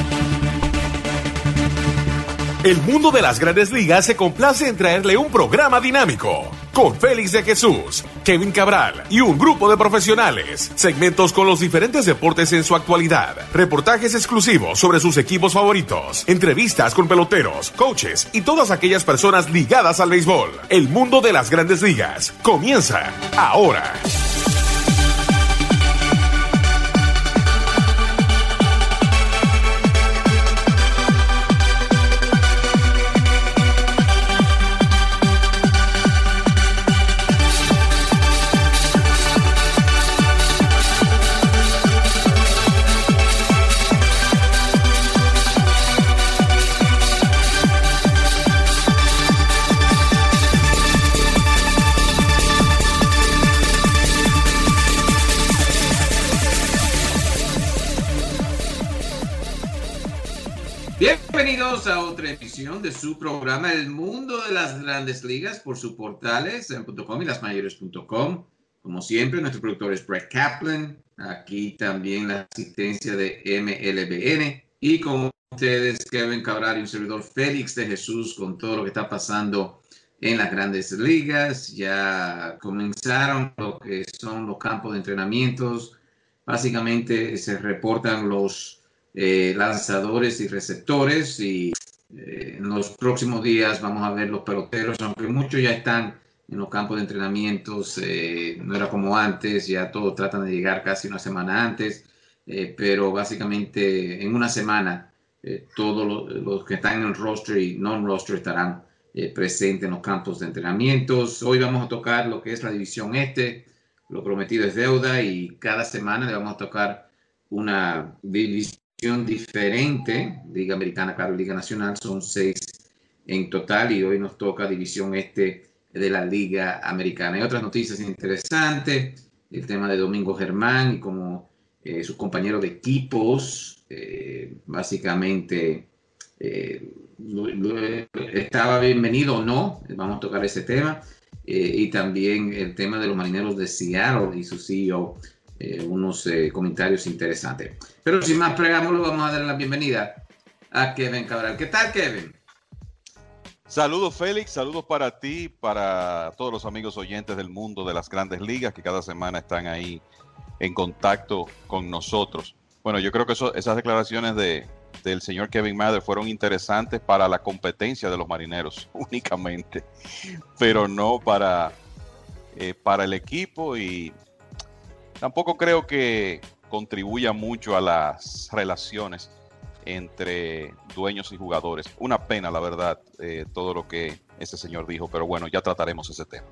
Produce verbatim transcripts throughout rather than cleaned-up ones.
El mundo de las Grandes Ligas se complace en traerle un programa dinámico, con Félix de Jesús, Kevin Cabral y un grupo de profesionales. Segmentos con los diferentes deportes en su actualidad, reportajes exclusivos sobre sus equipos favoritos, entrevistas con peloteros, coaches y todas aquellas personas ligadas al béisbol. El mundo de las Grandes Ligas comienza ahora. Bienvenidos a otra edición de su programa El Mundo de las Grandes Ligas por sus portales en punto com y las mayores punto com. Como siempre, nuestro productor es Brett Kaplan. Aquí también la asistencia de M L B N. Y con ustedes, Kevin Cabral y un servidor Félix de Jesús con todo lo que está pasando en las Grandes Ligas. Ya comenzaron lo que son los campos de entrenamientos. Básicamente se reportan los Eh, lanzadores y receptores y eh, en los próximos días vamos a ver los peloteros, aunque muchos ya están en los campos de entrenamientos, eh, no era como antes, ya todos tratan de llegar casi una semana antes, eh, pero básicamente en una semana eh, todos los, los que están en el roster y non-roster estarán eh, presentes en los campos de entrenamientos. Hoy vamos a tocar lo que es la división este, lo prometido es deuda y cada semana le vamos a tocar una división diferente, Liga Americana, claro, Liga Nacional, son seis en total y hoy nos toca división este de la Liga Americana. Hay otras noticias interesantes, el tema de Domingo Germán y como eh, sus compañeros de equipos, eh, básicamente eh, lo, lo, estaba bienvenido o no, vamos a tocar ese tema, eh, y también el tema de los Marineros de Seattle y su C E O. Eh, unos eh, comentarios interesantes. Pero sin más preámbulo, vamos a dar la bienvenida a Kevin Cabral. ¿Qué tal, Kevin? Saludos, Félix. Saludos para ti, para todos los amigos oyentes del mundo de las Grandes Ligas que cada semana están ahí en contacto con nosotros. Bueno, yo creo que eso, esas declaraciones de, del señor Kevin Mather fueron interesantes para la competencia de los Marineros únicamente, pero no para, eh, para el equipo y tampoco creo que contribuya mucho a las relaciones entre dueños y jugadores. Una pena, la verdad, eh, todo lo que ese señor dijo, pero bueno, ya trataremos ese tema.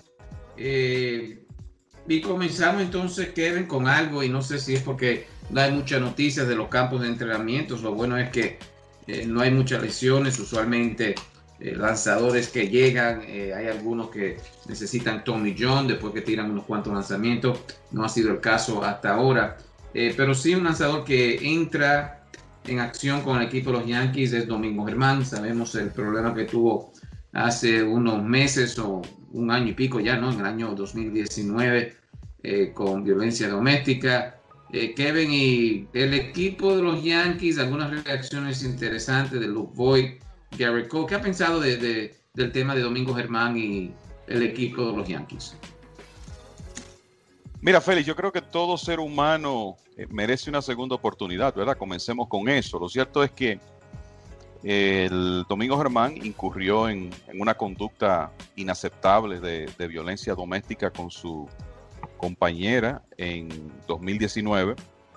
Eh, y comenzamos entonces, Kevin, con algo, y no sé si es porque no hay muchas noticias de los campos de entrenamientos. Lo bueno es que eh, no hay muchas lesiones, usualmente Eh, lanzadores que llegan, eh, hay algunos que necesitan Tommy John después que tiran unos cuantos lanzamientos, no ha sido el caso hasta ahora, eh, pero sí un lanzador que entra en acción con el equipo de los Yankees es Domingo Germán. Sabemos el problema que tuvo hace unos meses o un año y pico ya, ¿no? En el año dos mil diecinueve eh, con violencia doméstica. Eh, Kevin, y el equipo de los Yankees, algunas reacciones interesantes de Luke Voigt, Garrett Cole. ¿Qué ha pensado de, de, del tema de Domingo Germán y el equipo de los Yankees? Mira, Félix, yo creo que todo ser humano eh, merece una segunda oportunidad, ¿verdad? Comencemos con eso. Lo cierto es que eh, el Domingo Germán incurrió en, en una conducta inaceptable de, de violencia doméstica con su compañera en dos mil diecinueve.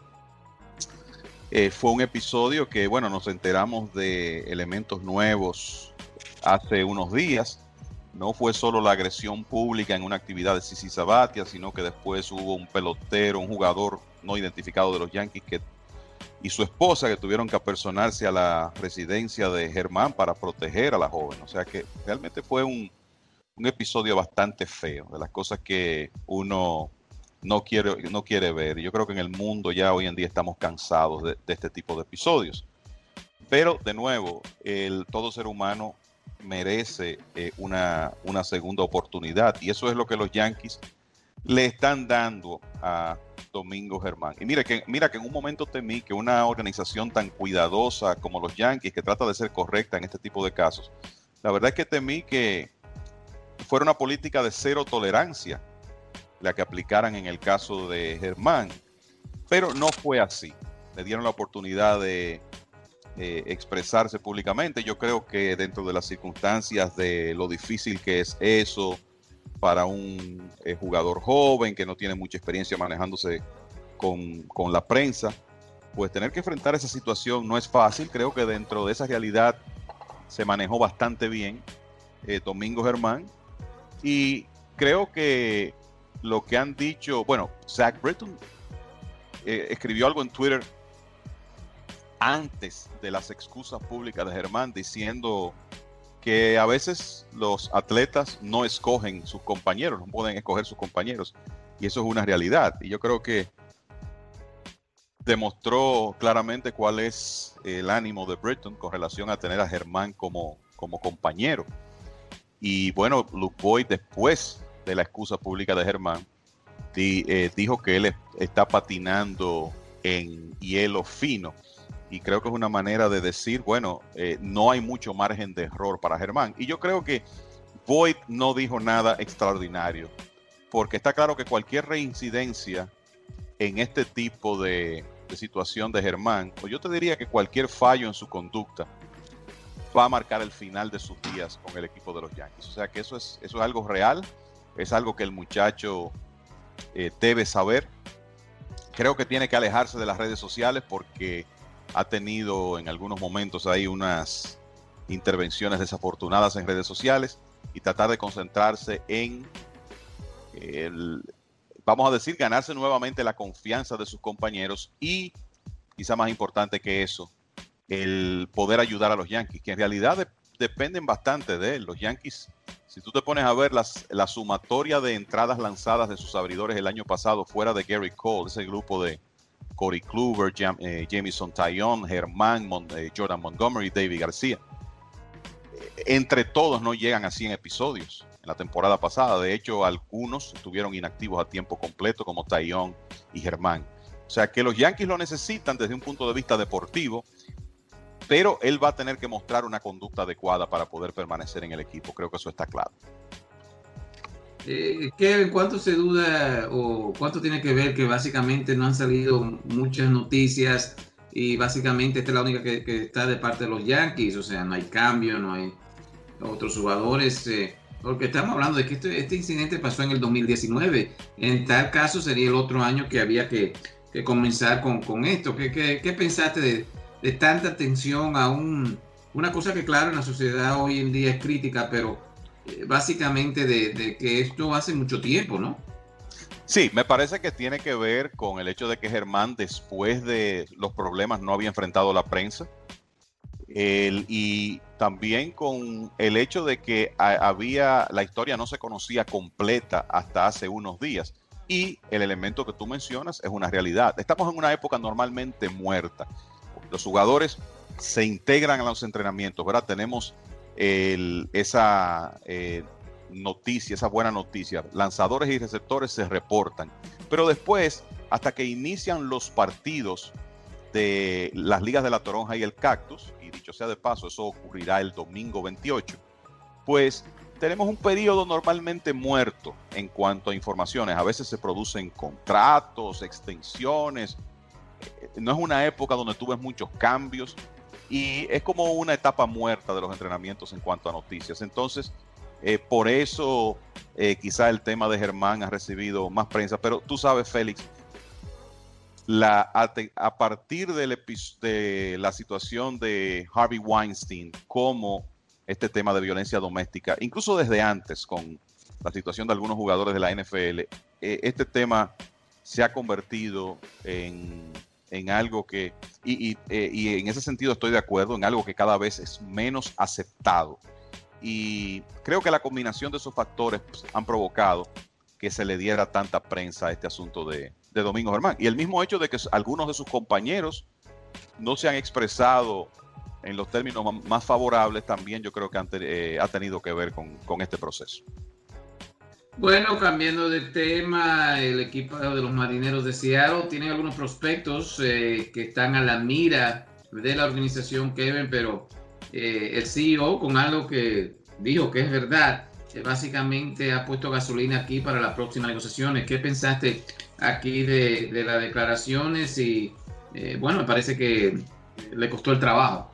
Eh, fue un episodio que, bueno, nos enteramos de elementos nuevos hace unos días. No fue solo la agresión pública en una actividad de CeCe Sabathia, sino que después hubo un pelotero, un jugador no identificado de los Yankees que, y su esposa que tuvieron que apersonarse a la residencia de Germán para proteger a la joven. O sea que realmente fue un, un episodio bastante feo, de las cosas que uno no quiere, no quiere ver. Yo creo que en el mundo ya hoy en día estamos cansados de, de este tipo de episodios. Pero, de nuevo, el, todo ser humano merece eh, una, una segunda oportunidad. Y eso es lo que los Yankees le están dando a Domingo Germán. Y mira que, mira que en un momento temí que una organización tan cuidadosa como los Yankees, que trata de ser correcta en este tipo de casos, la verdad es que temí que fuera una política de cero tolerancia la que aplicaran en el caso de Germán, pero no fue así. Le dieron la oportunidad de eh, expresarse públicamente. Yo creo que dentro de las circunstancias de lo difícil que es eso para un eh, jugador joven que no tiene mucha experiencia manejándose con, con la prensa, pues tener que enfrentar esa situación no es fácil. Creo que dentro de esa realidad se manejó bastante bien eh, Domingo Germán, y creo que lo que han dicho, bueno, Zach Britton eh, escribió algo en Twitter antes de las excusas públicas de Germán diciendo que a veces los atletas no escogen sus compañeros, no pueden escoger sus compañeros, y eso es una realidad. Y yo creo que demostró claramente cuál es el ánimo de Britton con relación a tener a Germán como, como compañero. Y bueno, Luke Voit, después de la excusa pública de Germán, di, eh, dijo que él está patinando en hielo fino. Y creo que es una manera de decir, bueno, eh, no hay mucho margen de error para Germán. Y yo creo que Voit no dijo nada extraordinario, porque está claro que cualquier reincidencia en este tipo de, de situación de Germán, o yo te diría que cualquier fallo en su conducta, va a marcar el final de sus días con el equipo de los Yankees. O sea que eso es, eso es algo real, es algo que el muchacho eh, debe saber. Creo que tiene que alejarse de las redes sociales porque ha tenido en algunos momentos ahí unas intervenciones desafortunadas en redes sociales, y tratar de concentrarse en el, vamos a decir, ganarse nuevamente la confianza de sus compañeros, y quizá más importante que eso, el poder ayudar a los Yankees, que en realidad de, dependen bastante de él. Los Yankees, si tú te pones a ver las, la sumatoria de entradas lanzadas de sus abridores el año pasado, fuera de Gary Cole, ese grupo de Corey Kluber, Jam, eh, Jameson Taillon, Germán, Mon, eh, Jordan Montgomery, David García, eh, entre todos no llegan a cien episodios en la temporada pasada. De hecho, algunos estuvieron inactivos a tiempo completo, como Taillon y Germán. O sea que los Yankees lo necesitan desde un punto de vista deportivo, pero él va a tener que mostrar una conducta adecuada para poder permanecer en el equipo. Creo que eso está claro. Eh, Kevin, ¿cuánto se duda o cuánto tiene que ver que básicamente no han salido muchas noticias y básicamente esta es la única que, que está de parte de los Yankees? O sea, no hay cambio, no hay otros jugadores, eh, porque estamos hablando de que este, este incidente pasó en el dos mil diecinueve. En tal caso sería el otro año que había que, que comenzar con, con esto. ¿Qué, qué, qué pensaste de, de tanta atención a un, una cosa que claro en la sociedad hoy en día es crítica, pero básicamente de, de que esto hace mucho tiempo, ¿no? Sí, me parece que tiene que ver con el hecho de que Germán, después de los problemas, no había enfrentado a la prensa, el, y también con el hecho de que a, había la historia no se conocía completa hasta hace unos días, y el elemento que tú mencionas es una realidad. Estamos en una época normalmente muerta. Los jugadores se integran a los entrenamientos, ¿verdad? Tenemos El, esa eh, noticia, esa buena noticia, lanzadores y receptores se reportan, pero después, hasta que inician los partidos de las ligas de la Toronja y el Cactus, y dicho sea de paso, eso ocurrirá el domingo veintiocho, pues tenemos un periodo normalmente muerto en cuanto a informaciones. A veces se producen contratos, extensiones, no es una época donde tú ves muchos cambios, y es como una etapa muerta de los entrenamientos en cuanto a noticias. Entonces, eh, por eso eh, quizá el tema de Germán ha recibido más prensa. Pero tú sabes, Félix, la, a, a partir del de la situación de Harvey Weinstein, como este tema de violencia doméstica, incluso desde antes con la situación de algunos jugadores de la N F L, eh, este tema se ha convertido en... en algo que, y, y, eh, y en ese sentido estoy de acuerdo, en algo que cada vez es menos aceptado. Y creo que la combinación de esos factores pues, han provocado que se le diera tanta prensa a este asunto de, de Domingo Germán. Y el mismo hecho de que algunos de sus compañeros no se han expresado en los términos más favorables, también yo creo que han te, eh, ha tenido que ver con, con este proceso. Bueno, cambiando de tema, el equipo de los Marineros de Seattle tiene algunos prospectos eh, que están a la mira de la organización, Kevin, pero eh, el C E O, con algo que dijo que es verdad, eh, básicamente ha puesto gasolina aquí para las próximas negociaciones. ¿Qué pensaste aquí de, de las declaraciones? Y eh, bueno, me parece que le costó el trabajo.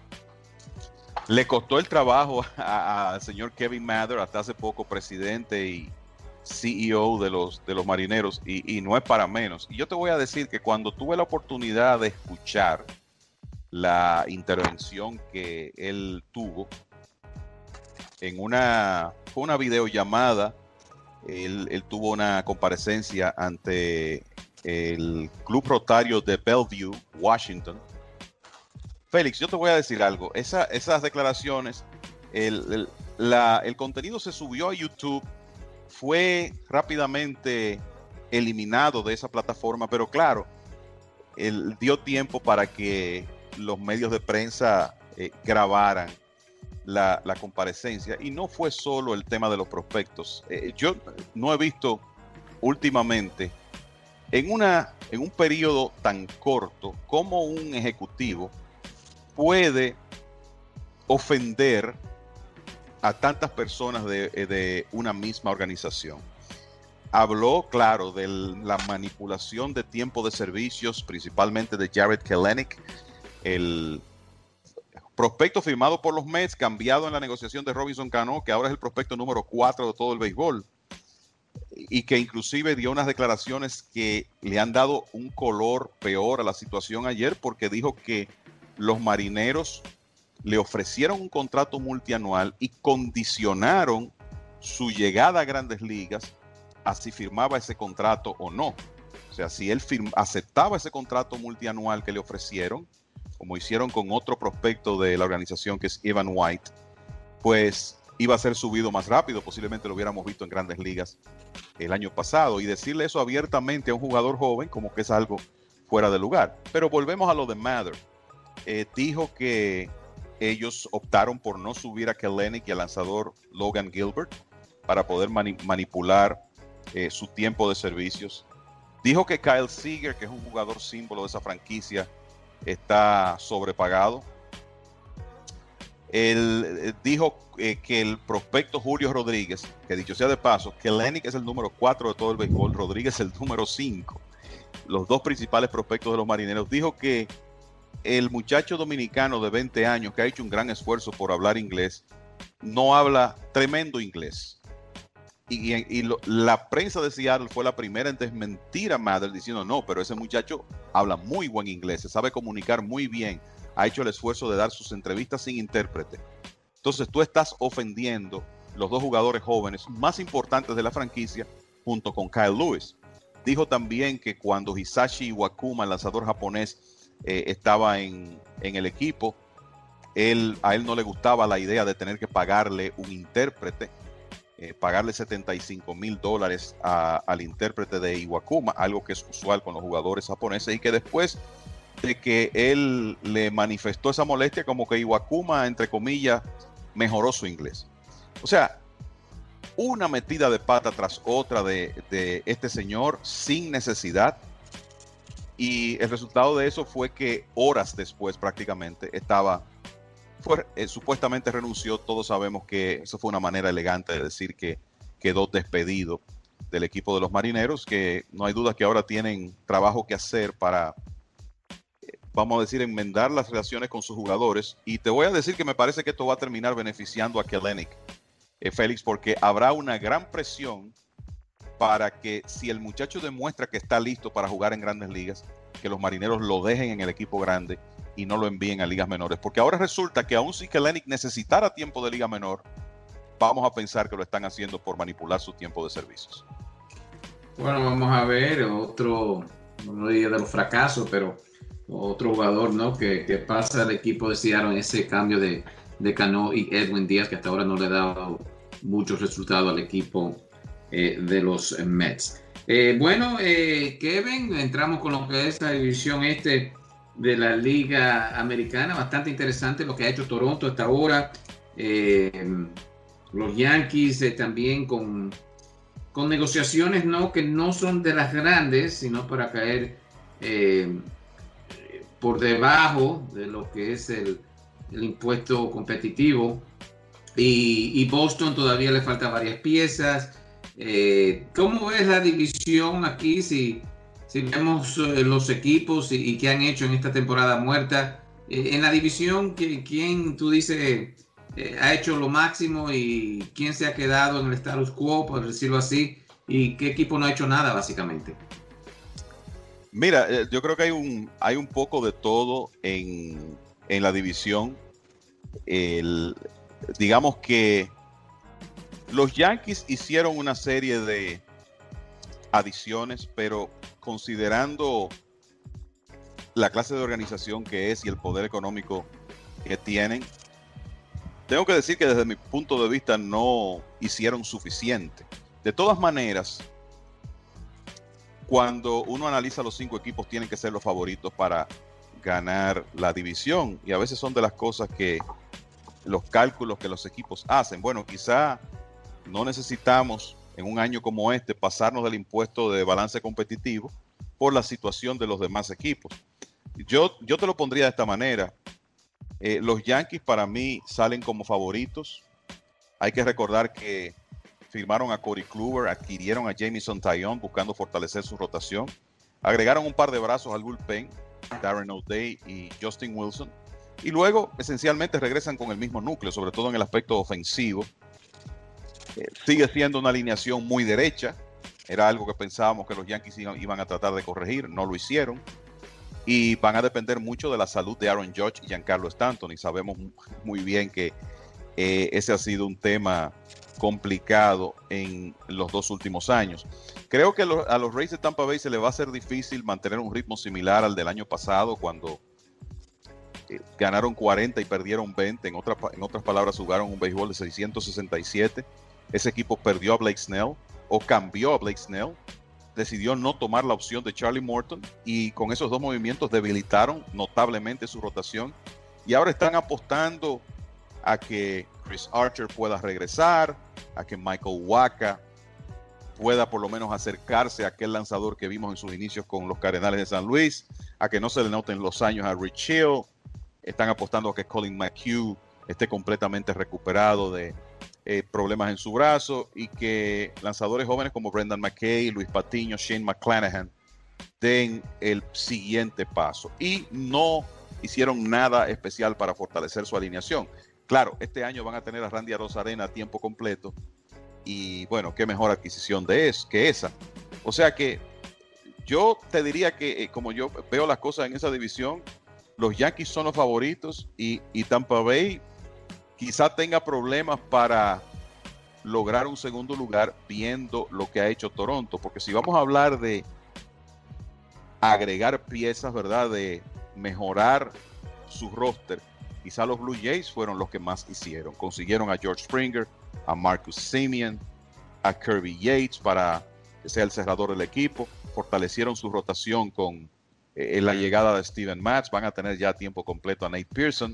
Le costó el trabajo al señor Kevin Mather, hasta hace poco presidente y C E O de los, de los Marineros, y, y no es para menos. Y yo te voy a decir que cuando tuve la oportunidad de escuchar la intervención que él tuvo en una, fue una videollamada, él, él tuvo una comparecencia ante el Club Rotario de Bellevue, Washington. Félix, yo te voy a decir algo. Esa, esas declaraciones, el, el, la, el contenido se subió a YouTube, fue rápidamente eliminado de esa plataforma, pero claro, él dio tiempo para que los medios de prensa eh, grabaran la, la comparecencia, y no fue solo el tema de los prospectos. Eh, yo no he visto últimamente en, una, en un periodo tan corto como un ejecutivo puede ofender a tantas personas de, de una misma organización. Habló, claro, de la manipulación de tiempo de servicios, principalmente de Jarred Kelenic, el prospecto firmado por los Mets, cambiado en la negociación de Robinson Cano, que ahora es el prospecto número cuatro de todo el béisbol, y que inclusive dio unas declaraciones que le han dado un color peor a la situación ayer, porque dijo que los Marineros le ofrecieron un contrato multianual y condicionaron su llegada a Grandes Ligas a si firmaba ese contrato o no. O sea, si él firma, aceptaba ese contrato multianual que le ofrecieron, como hicieron con otro prospecto de la organización que es Evan White, pues iba a ser subido más rápido. Posiblemente lo hubiéramos visto en Grandes Ligas el año pasado. Y decirle eso abiertamente a un jugador joven como que es algo fuera de lugar. Pero volvemos a lo de Mather. Eh, dijo que ellos optaron por no subir a Kelenic y al lanzador Logan Gilbert para poder mani manipular eh, su tiempo de servicios. Dijo que Kyle Seager, que es un jugador símbolo de esa franquicia, está sobrepagado. Él eh, dijo eh, que el prospecto Julio Rodríguez, que dicho sea de paso, Kelenic es el número cuatro de todo el béisbol, Rodríguez es el número cinco, los dos principales prospectos de los Marineros. Dijo que el muchacho dominicano de veinte años, que ha hecho un gran esfuerzo por hablar inglés, no habla tremendo inglés. Y, y, y lo, la prensa de Seattle fue la primera en desmentir a Mather, diciendo no, pero ese muchacho habla muy buen inglés, se sabe comunicar muy bien, ha hecho el esfuerzo de dar sus entrevistas sin intérprete. Entonces tú estás ofendiendo los dos jugadores jóvenes más importantes de la franquicia junto con Kyle Lewis. Dijo también que cuando Hisashi Iwakuma, el lanzador japonés, Eh, estaba en, en el equipo, él, a él no le gustaba la idea de tener que pagarle un intérprete, eh, pagarle setenta y cinco mil dólares al intérprete de Iwakuma, algo que es usual con los jugadores japoneses, y que después de que él le manifestó esa molestia, como que Iwakuma, entre comillas, mejoró su inglés. O sea, una metida de pata tras otra de, de este señor sin necesidad. Y el resultado de eso fue que horas después prácticamente estaba, fue, eh, supuestamente renunció. Todos sabemos que eso fue una manera elegante de decir que quedó despedido del equipo de los Marineros, que no hay duda que ahora tienen trabajo que hacer para, eh, vamos a decir, enmendar las relaciones con sus jugadores. Y te voy a decir que me parece que esto va a terminar beneficiando a Kelenic, eh, Félix, porque habrá una gran presión para que si el muchacho demuestra que está listo para jugar en Grandes Ligas, que los Marineros lo dejen en el equipo grande y no lo envíen a ligas menores. Porque ahora resulta que aun si Kelenic necesitara tiempo de liga menor, vamos a pensar que lo están haciendo por manipular su tiempo de servicios. Bueno, vamos a ver otro, no diría de los fracasos, pero otro jugador, ¿no? que, que pasa al equipo de Seattle en ese cambio de, de Cano y Edwin Díaz, que hasta ahora no le ha dado muchos resultados al equipo Eh, de los eh, Mets. Eh, bueno, eh, Kevin, entramos con lo que es la división este de la Liga Americana. Bastante interesante lo que ha hecho Toronto hasta ahora. Eh, los Yankees eh, también con con negociaciones no que no son de las grandes, sino para caer eh, por debajo de lo que es el, el impuesto competitivo. Y, y Boston todavía le faltan varias piezas. Eh, ¿Cómo ves la división aquí? Si, si vemos eh, los equipos y, y qué han hecho en esta temporada muerta. Eh, en la división, ¿quién tú dices eh, ha hecho lo máximo y quién se ha quedado en el status quo, por decirlo así? ¿Y qué equipo no ha hecho nada, básicamente? Mira, eh, yo creo que hay un, hay un poco de todo en, en la división. El, digamos que los Yankees hicieron una serie de adiciones, pero considerando la clase de organización que es y el poder económico que tienen, tengo que decir que desde mi punto de vista no hicieron suficiente. De todas maneras, cuando uno analiza los cinco equipos, tienen que ser los favoritos para ganar la división. Y a veces son de las cosas que los cálculos que los equipos hacen. Bueno, quizá no necesitamos en un año como este pasarnos del impuesto de balance competitivo por la situación de los demás equipos. Yo, yo te lo pondría de esta manera. Eh, los Yankees para mí salen como favoritos. Hay que recordar que firmaron a Corey Kluber, adquirieron a Jameson Taillon buscando fortalecer su rotación. Agregaron un par de brazos al bullpen, Darren O'Day y Justin Wilson. Y luego, esencialmente, regresan con el mismo núcleo, sobre todo en el aspecto ofensivo. Eh, sigue siendo una alineación muy derecha. Era algo que pensábamos que los Yankees iban, iban a tratar de corregir. No lo hicieron. Y van a depender mucho de la salud de Aaron Judge y Giancarlo Stanton. Y sabemos muy bien que eh, ese ha sido un tema complicado en los dos últimos años. Creo que lo, a los Rays de Tampa Bay se les va a hacer difícil mantener un ritmo similar al del año pasado, cuando eh, ganaron cuarenta y perdieron veinte. En, otra, en otras palabras, jugaron un béisbol de seiscientos sesenta y siete. Ese equipo perdió a Blake Snell o cambió a Blake Snell. Decidió no tomar la opción de Charlie Morton y con esos dos movimientos debilitaron notablemente su rotación. Y ahora están apostando a que Chris Archer pueda regresar, a que Michael Wacha pueda por lo menos acercarse a aquel lanzador que vimos en sus inicios con los Cardenales de San Luis, a que no se le noten los años a Rich Hill. Están apostando a que Colin McHugh esté completamente recuperado de eh, problemas en su brazo y que lanzadores jóvenes como Brendan McKay, Luis Patiño, Shane McClanahan den el siguiente paso. Y no hicieron nada especial para fortalecer su alineación. Claro, este año van a tener a Randy Arozarena a tiempo completo y bueno, qué mejor adquisición de eso que esa. O sea que yo te diría que eh, como yo veo las cosas en esa división, los Yankees son los favoritos y, y Tampa Bay quizá tenga problemas para lograr un segundo lugar viendo lo que ha hecho Toronto, porque si vamos a hablar de agregar piezas, ¿verdad? De mejorar su roster, quizá los Blue Jays fueron los que más hicieron. Consiguieron a George Springer, a Marcus Semien, a Kirby Yates para que sea el cerrador del equipo. Fortalecieron su rotación con eh, la llegada de Steven Matz. Van a tener ya tiempo completo a Nate Pearson.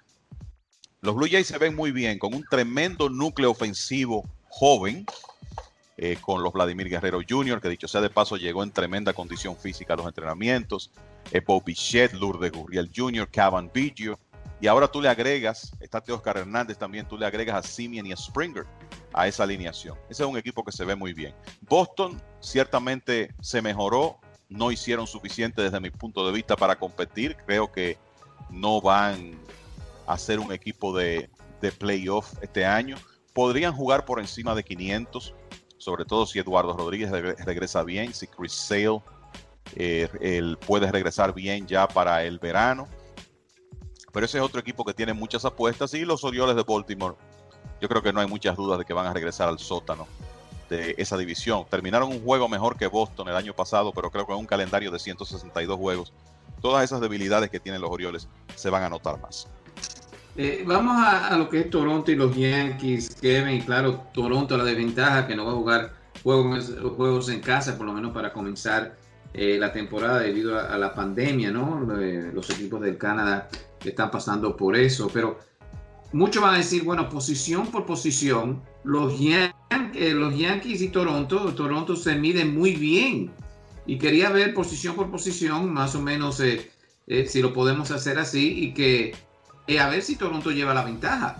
Los Blue Jays se ven muy bien, con un tremendo núcleo ofensivo joven, eh, con los Vladimir Guerrero junior, que dicho sea de paso llegó en tremenda condición física a los entrenamientos, eh, Bo Bichette, Lourdes Gurriel junior, Cavan Biggio. Y ahora tú le agregas, está Teoscar Hernández también, tú le agregas a Semien y a Springer a esa alineación. Ese es un equipo que se ve muy bien. Boston ciertamente se mejoró, no hicieron suficiente desde mi punto de vista para competir. Creo que no van a ser un equipo de, de playoff este año. Podrían jugar por encima de quinientos, sobre todo si Eduardo Rodríguez regresa bien, si Chris Sale eh, él puede regresar bien ya para el verano. Pero ese es otro equipo que tiene muchas apuestas. Y los Orioles de Baltimore, yo creo que no hay muchas dudas de que van a regresar al sótano de esa división. Terminaron un juego mejor que Boston el año pasado, pero creo que en un calendario de ciento sesenta y dos juegos, todas esas debilidades que tienen los Orioles se van a notar más. Eh, vamos a, a lo que es Toronto y los Yankees, Kevin. Y claro, Toronto la desventaja que no va a jugar juegos, juegos en casa, por lo menos para comenzar eh, la temporada debido a, a la pandemia, ¿no? Eh, los equipos del Canadá están pasando por eso, pero muchos van a decir, bueno, posición por posición, los Yankees Yan- eh, los Yankees y Toronto, Toronto se miden muy bien. Y quería ver posición por posición, más o menos, eh, eh, si lo podemos hacer así, y que eh, a ver si Toronto lleva la ventaja.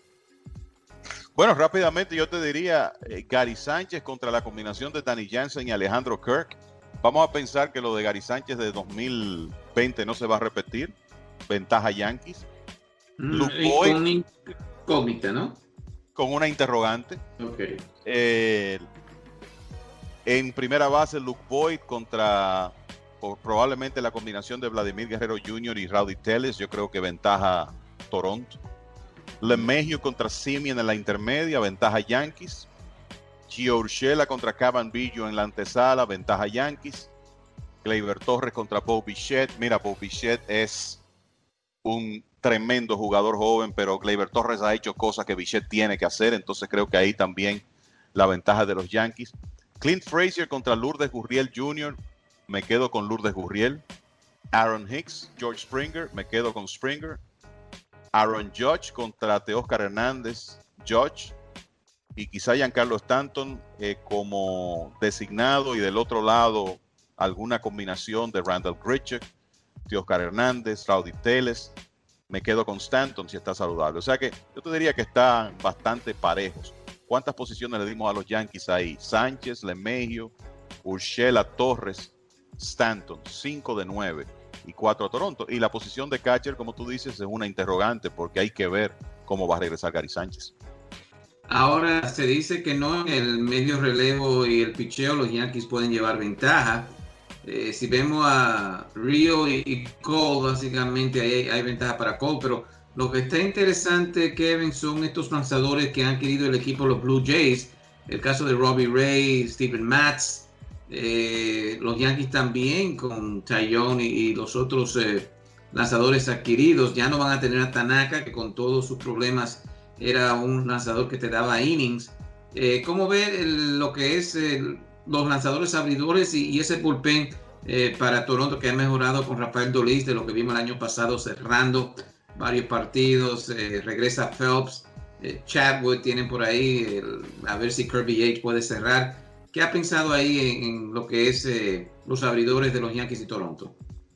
Bueno, rápidamente yo te diría eh, Gary Sánchez contra la combinación de Danny Jansen y Alejandro Kirk. Vamos a pensar que lo de Gary Sánchez de dos mil veinte no se va a repetir. Ventaja Yankees. Mm, Luke y Boyd con incógnita, ¿no? con una interrogante. Ok. Eh, en primera base, Luke Boyd contra o probablemente la combinación de Vladimir Guerrero junior y Rowdy Tellez. Yo creo que ventaja Toronto. LeMahieu contra Semien en la intermedia, ventaja Yankees. Gio Urshela contra Cavan Biggio en la antesala, ventaja Yankees. Gleyber Torres contra Bo Bichette. Mira, Bo Bichette es un tremendo jugador joven, pero Gleyber Torres ha hecho cosas que Bichette tiene que hacer, entonces creo que ahí también la ventaja de los Yankees. Clint Frazier contra Lourdes Gurriel junior, me quedo con Lourdes Gurriel. Aaron Hicks, George Springer, me quedo con Springer. Aaron Judge contra Teóscar Hernández, Judge. Y quizá Giancarlo Stanton eh, como designado, y del otro lado alguna combinación de Randall Grichuk, Teóscar Hernández, Rowdy Tellez. Me quedo con Stanton si está saludable. O sea que yo te diría que están bastante parejos. ¿Cuántas posiciones le dimos a los Yankees ahí? Sánchez, LeMahieu, Urshela, Torres, Stanton, cinco de nueve y cuatro a Toronto. Y la posición de catcher, como tú dices, es una interrogante porque hay que ver cómo va a regresar Gary Sánchez. Ahora se dice que no en el medio relevo y el picheo los Yankees pueden llevar ventaja. Eh, si vemos a Rio y, y Cole, básicamente hay, hay ventaja para Cole, pero lo que está interesante, Kevin, son estos lanzadores que han querido el equipo, los Blue Jays. El caso de Robbie Ray, Steven Matz, eh, los Yankees también con Taillon y, y los otros eh, lanzadores adquiridos. Ya no van a tener a Tanaka, que con todos sus problemas era un lanzador que te daba innings. Eh, ¿Cómo ver el, lo que es el, los lanzadores abridores y, y ese bullpen eh, para Toronto, que ha mejorado con Rafael Dolis de lo que vimos el año pasado, cerrando varios partidos? Eh, regresa Phelps, eh, Chatwood tienen por ahí, el, a ver si Kirby Yates puede cerrar. ¿Qué ha pensado ahí en, en lo que es eh, los abridores de los Yankees y Toronto?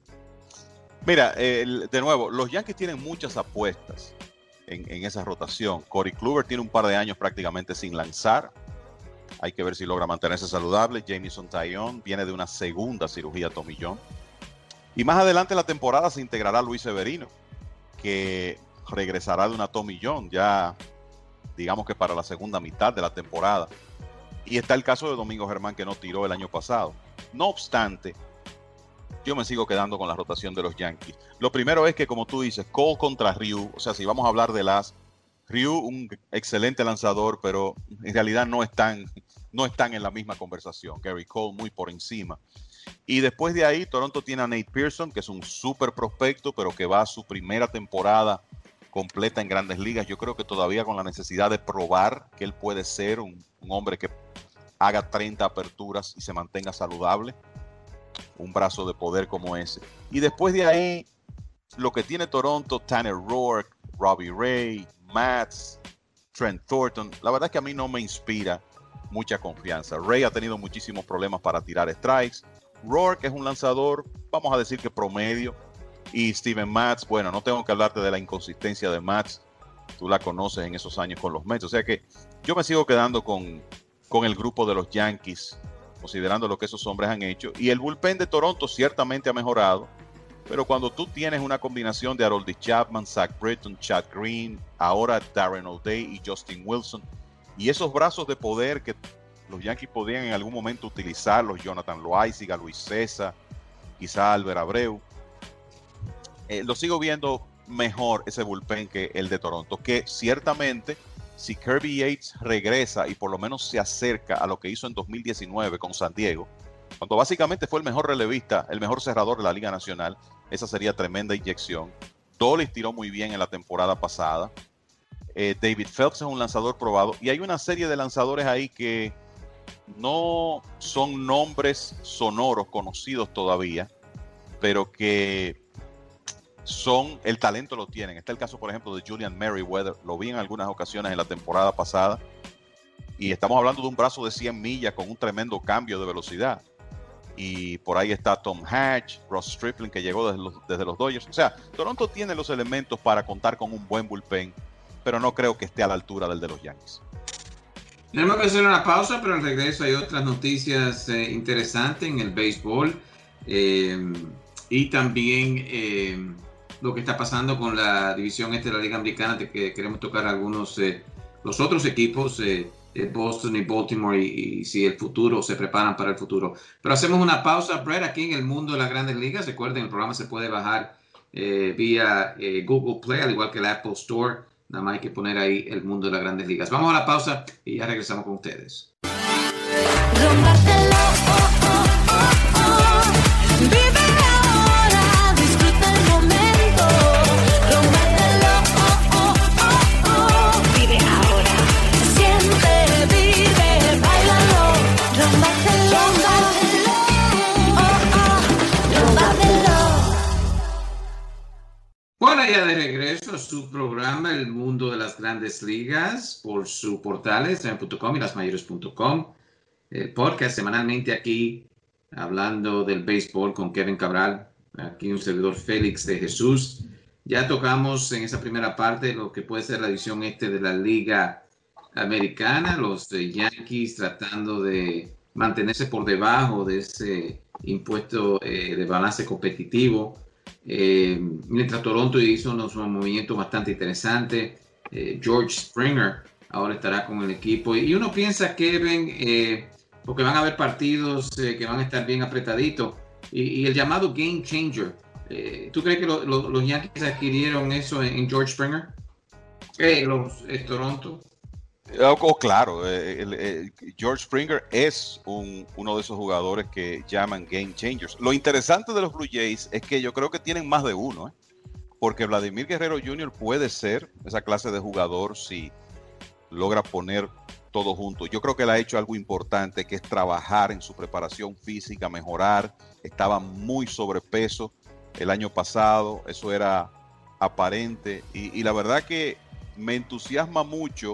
Mira, eh, de nuevo, los Yankees tienen muchas apuestas En, en esa rotación. Corey Kluber tiene un par de años prácticamente sin lanzar. Hay que ver si logra mantenerse saludable. Jameson Taillon viene de una segunda cirugía Tommy John. Y más adelante en la temporada se integrará Luis Severino, que regresará de una Tommy John ya, digamos que para la segunda mitad de la temporada. Y está el caso de Domingo Germán, que no tiró el año pasado. No obstante, yo me sigo quedando con la rotación de los Yankees. Lo primero es que, como tú dices, Cole contra Ryu, o sea, si vamos a hablar de las, Ryu, un excelente lanzador, pero en realidad no están, no están en la misma conversación. Gary Cole muy por encima. Y después de ahí, Toronto tiene a Nate Pearson, que es un súper prospecto, pero que va a su primera temporada completa en Grandes Ligas. Yo creo que todavía con la necesidad de probar que él puede ser un, un hombre que haga treinta aperturas y se mantenga saludable. Un brazo de poder como ese. Y después de ahí, lo que tiene Toronto, Tanner Roark, Robbie Ray, Matz, Trent Thornton, la verdad es que a mí no me inspira mucha confianza. Ray ha tenido muchísimos problemas para tirar strikes. Roark es un lanzador, vamos a decir que promedio. Y Steven Matz, bueno, no tengo que hablarte de la inconsistencia de Matz. Tú la conoces en esos años con los Mets. O sea que yo me sigo quedando con, con el grupo de los Yankees, considerando lo que esos hombres han hecho. Y el bullpen de Toronto ciertamente ha mejorado, pero cuando tú tienes una combinación de Aroldis Chapman, Zach Britton, Chad Green, ahora Darren O'Day y Justin Wilson, y esos brazos de poder que los Yankees podían en algún momento utilizar, los Jonathan Loáisiga, Luis César, quizá Albert Abreu, eh, lo sigo viendo mejor ese bullpen que el de Toronto, que ciertamente, si Kirby Yates regresa y por lo menos se acerca a lo que hizo en dos mil diecinueve con San Diego, cuando básicamente fue el mejor relevista, el mejor cerrador de la Liga Nacional, esa sería tremenda inyección. Dolis tiró muy bien en la temporada pasada. Eh, David Phelps es un lanzador probado. Y hay una serie de lanzadores ahí que no son nombres sonoros conocidos todavía, pero que son, el talento lo tienen. Está el caso, por ejemplo, de Julian Merryweather. Lo vi en algunas ocasiones en la temporada pasada. Y estamos hablando de un brazo de cien millas con un tremendo cambio de velocidad. Y por ahí está Tom Hatch, Ross Stripling, que llegó desde los, desde los Dodgers. O sea, Toronto tiene los elementos para contar con un buen bullpen, pero no creo que esté a la altura del de los Yankees. Tenemos que hacer una pausa, pero al regreso hay otras noticias eh, interesantes en el béisbol. Eh, y también eh, lo que está pasando con la división este de la Liga Americana, de que queremos tocar algunos, eh, los otros equipos, eh, Boston y Baltimore, y, y si el futuro, se preparan para el futuro. Pero hacemos una pausa, Brett, aquí en el mundo de las grandes ligas. Recuerden, el programa se puede bajar eh, vía eh, Google Play, al igual que el Apple Store. Nada más hay que poner ahí el mundo de las grandes ligas. Vamos a la pausa y ya regresamos con ustedes. Bueno, ya de regreso a su programa El Mundo de las Grandes Ligas por su portales en punto com y lasmayores punto com. El podcast semanalmente aquí hablando del béisbol con Kevin Cabral, aquí un servidor Félix de Jesús. Ya tocamos en esa primera parte lo que puede ser la división este de la Liga Americana, los eh, Yankees tratando de mantenerse por debajo de ese impuesto eh, de balance competitivo. Eh, mientras Toronto hizo unos movimientos bastante interesantes. eh, George Springer ahora estará con el equipo y uno piensa, Kevin, eh, porque van a haber partidos eh, que van a estar bien apretaditos y, y el llamado game changer, eh, ¿tú crees que lo, lo, los Yankees adquirieron eso en, en George Springer? Eh, los eh, Toronto. Oh, oh, claro, eh, el, eh, George Springer es un, uno de esos jugadores que llaman game changers. Lo interesante de los Blue Jays es que yo creo que tienen más de uno, ¿eh? Porque Vladimir Guerrero junior puede ser esa clase de jugador si logra poner todo junto. Yo creo que él ha hecho algo importante, que es trabajar en su preparación física, mejorar. Estaba muy sobrepeso el año pasado, eso era aparente y, y la verdad que me entusiasma mucho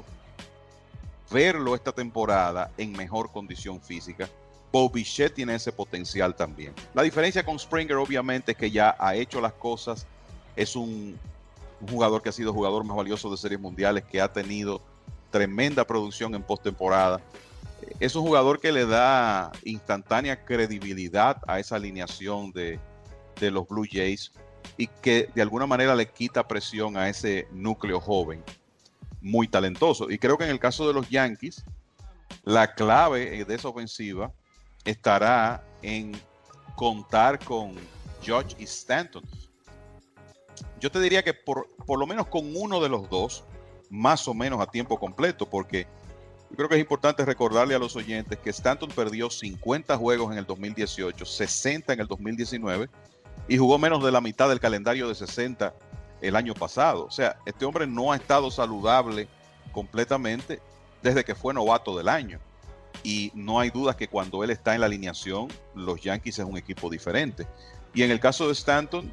verlo esta temporada en mejor condición física. Bo Bichette tiene ese potencial también. La diferencia con Springer obviamente es que ya ha hecho las cosas, es un, un jugador que ha sido jugador más valioso de series mundiales, que ha tenido tremenda producción en postemporada. Es un jugador que le da instantánea credibilidad a esa alineación de, de los Blue Jays y que de alguna manera le quita presión a ese núcleo joven muy talentoso. Y creo que en el caso de los Yankees, la clave de esa ofensiva estará en contar con Judge y Stanton. Yo te diría que por, por lo menos con uno de los dos, más o menos a tiempo completo, porque yo creo que es importante recordarle a los oyentes que Stanton perdió cincuenta juegos en el dos mil dieciocho, sesenta en el dos mil diecinueve y jugó menos de la mitad del calendario de sesenta el año pasado. O sea, este hombre no ha estado saludable completamente desde que fue novato del año. Y no hay duda que cuando él está en la alineación, los Yankees es un equipo diferente. Y en el caso de Stanton,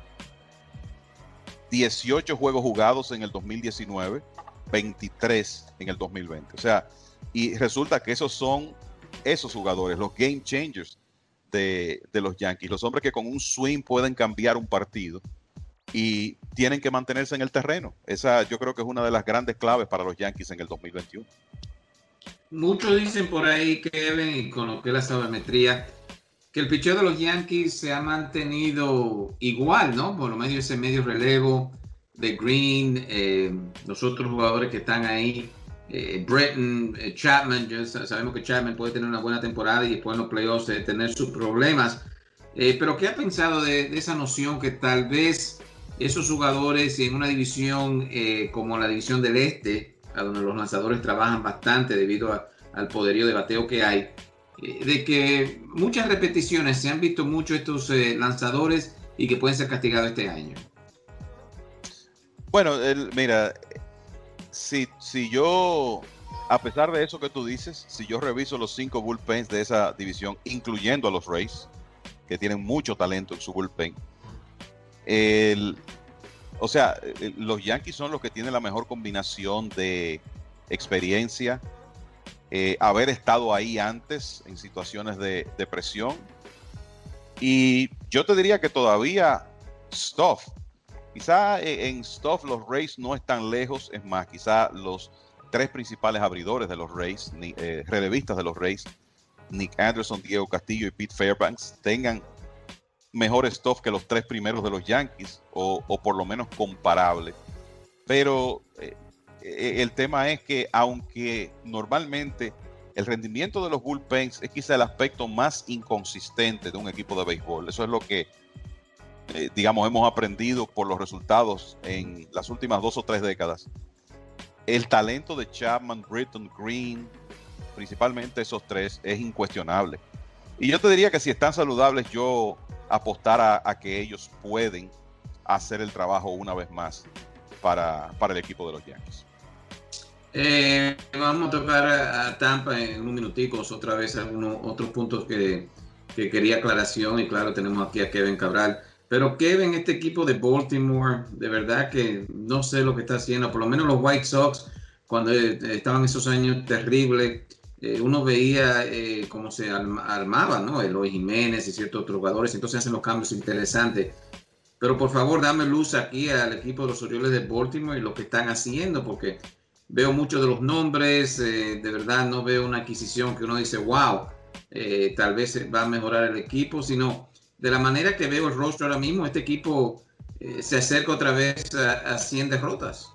dieciocho juegos jugados en el dos mil diecinueve, veintitrés en el dos mil veinte. O sea, y resulta que esos son esos jugadores, los game changers de, de los Yankees, los hombres que con un swing pueden cambiar un partido y tienen que mantenerse en el terreno. Esa yo creo que es una de las grandes claves para los Yankees en el dos mil veintiuno. Muchos dicen por ahí, Kevin, y con lo que es la sabermetría, que el picheo de los Yankees se ha mantenido igual, ¿no? Por lo menos ese medio relevo de Green, eh, los otros jugadores que están ahí, eh, Britton, eh, Chapman. Ya sabemos que Chapman puede tener una buena temporada y después en los playoffs eh, tener sus problemas. Eh, pero ¿qué ha pensado de, de esa noción que tal vez esos jugadores en una división eh, como la división del Este, a donde los lanzadores trabajan bastante debido a, al poderío de bateo que hay, eh, de que muchas repeticiones, se han visto mucho estos eh, lanzadores y que pueden ser castigados este año? Bueno, el, mira, si, si yo, a pesar de eso que tú dices, si yo reviso los cinco bullpens de esa división, incluyendo a los Rays, que tienen mucho talento en su bullpen, el, o sea, los Yankees son los que tienen la mejor combinación de experiencia, eh, haber estado ahí antes en situaciones de, de presión. Y yo te diría que todavía Stuff, quizá en Stuff los Rays no están lejos, es más, quizá los tres principales abridores de los Rays, eh, relevistas de los Rays, Nick Anderson, Diego Castillo y Pete Fairbanks, tengan mejor Stuff que los tres primeros de los Yankees, o, o por lo menos comparable. Pero eh, el tema es que aunque normalmente el rendimiento de los bullpens es quizá el aspecto más inconsistente de un equipo de béisbol, eso es lo que eh, digamos hemos aprendido por los resultados en las últimas dos o tres décadas. El talento de Chapman, Britton, Green, principalmente esos tres, es incuestionable. Y yo te diría que si están saludables, yo apostara a, a que ellos pueden hacer el trabajo una vez más para, para el equipo de los Yankees. Eh, vamos a tocar a, a Tampa en unos minuticos, otra vez algunos otros puntos que, que quería aclaración, y claro, tenemos aquí a Kevin Cabral. Pero Kevin, este equipo de Baltimore, de verdad que no sé lo que está haciendo. Por lo menos los White Sox, cuando eh, estaban esos años terribles, eh, uno veía eh, cómo se armaba, ¿no? Eloy Jiménez y ciertos otros jugadores, entonces hacen los cambios interesantes. Pero por favor, dame luz aquí al equipo de los Orioles de Baltimore y lo que están haciendo, porque veo muchos de los nombres, eh, de verdad no veo una adquisición que uno dice, wow, eh, tal vez va a mejorar el equipo, sino de la manera que veo el roster ahora mismo, este equipo eh, se acerca otra vez a, a cien derrotas.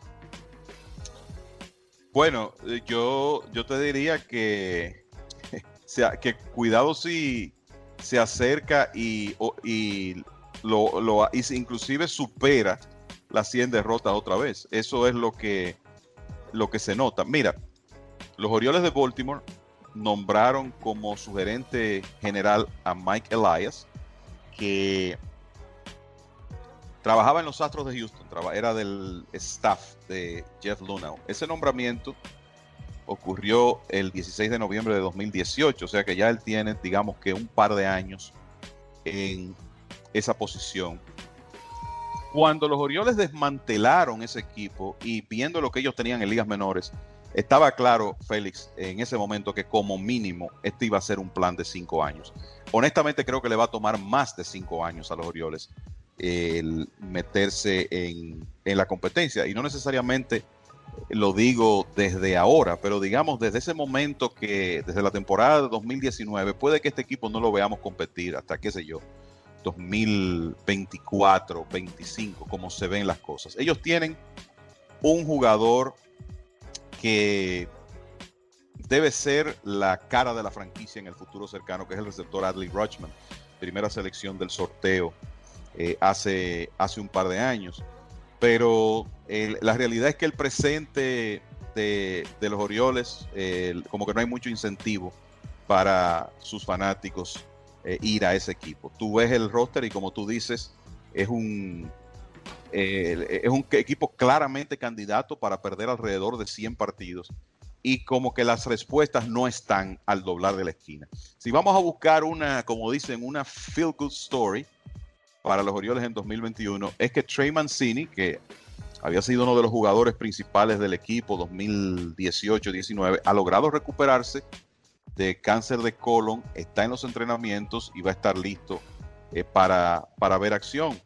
Bueno, yo, yo te diría que, sea, que cuidado si se acerca y, y, lo, lo, y inclusive supera las cien derrotas otra vez. Eso es lo que, lo que se nota. Mira, los Orioles de Baltimore nombraron como su gerente general a Mike Elias, que trabajaba en los Astros de Houston, era del staff de Jeff Luhnow. Ese nombramiento ocurrió el dieciséis de noviembre de dos mil dieciocho, o sea que ya él tiene, digamos que un par de años en esa posición. Cuando los Orioles desmantelaron ese equipo y viendo lo que ellos tenían en ligas menores, estaba claro, Félix, en ese momento que como mínimo este iba a ser un plan de cinco años. Honestamente creo que le va a tomar más de cinco años a los Orioles el meterse en, en la competencia. Y no necesariamente lo digo desde ahora, pero digamos desde ese momento que, desde la temporada de dos mil diecinueve, puede que este equipo no lo veamos competir hasta, qué sé yo, dos mil veinticuatro, veinticinco, como se ven las cosas. Ellos tienen un jugador que debe ser la cara de la franquicia en el futuro cercano, que es el receptor Adley Rutschman, primera selección del sorteo eh, hace, hace un par de años. Pero eh, la realidad es que el presente de, de los Orioles, eh, como que no hay mucho incentivo para sus fanáticos eh, ir a ese equipo. Tú ves el roster y, como tú dices, es un Eh, es un equipo claramente candidato para perder alrededor de cien partidos, y como que las respuestas no están al doblar de la esquina. Si vamos a buscar una, como dicen, una feel good story para los Orioles en dos mil veintiuno, es que Trey Mancini, que había sido uno de los jugadores principales del equipo dos mil dieciocho diecinueve, ha logrado recuperarse de cáncer de colon, está en los entrenamientos y va a estar listo eh, para, para ver acción.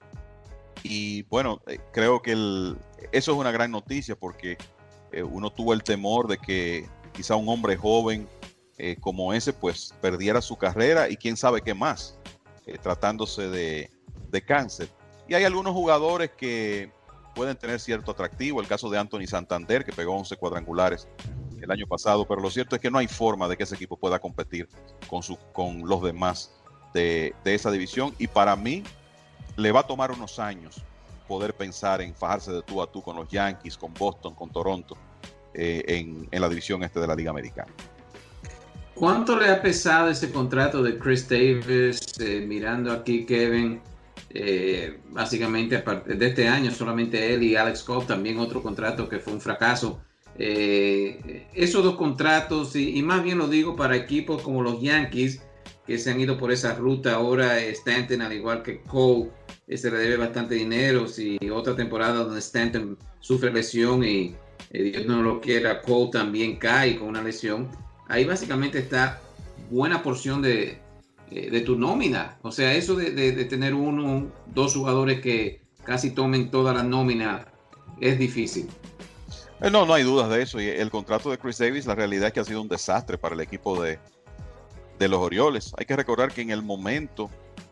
Y bueno, eh, creo que el, eso es una gran noticia, porque eh, uno tuvo el temor de que quizá un hombre joven eh, como ese pues perdiera su carrera y quién sabe qué más, eh, tratándose de, de cáncer. Y hay algunos jugadores que pueden tener cierto atractivo, el caso de Anthony Santander, que pegó once cuadrangulares el año pasado, pero lo cierto es que no hay forma de que ese equipo pueda competir con, su, con los demás de, de esa división, y para mí le va a tomar unos años poder pensar en fajarse de tú a tú con los Yankees, con Boston, con Toronto, eh, en, en la división este de la Liga Americana. ¿Cuánto le ha pesado ese contrato de Chris Davis? Eh, mirando aquí, Kevin, eh, básicamente a partir de este año solamente él y Alex Cobb, también otro contrato que fue un fracaso. Eh, esos dos contratos, y, y más bien lo digo para equipos como los Yankees, que se han ido por esa ruta. Ahora Stanton, al igual que Cole, se le debe bastante dinero. Si otra temporada donde Stanton sufre lesión y, eh, Dios no lo quiera, Cole también cae con una lesión. Ahí básicamente está buena porción de, eh, de tu nómina. O sea, eso de, de, de tener uno, dos jugadores que casi tomen toda la nómina es difícil. Eh, no, no hay dudas de eso. Y el contrato de Chris Davis, la realidad es que ha sido un desastre para el equipo de, de los Orioles. Hay que recordar que en el momento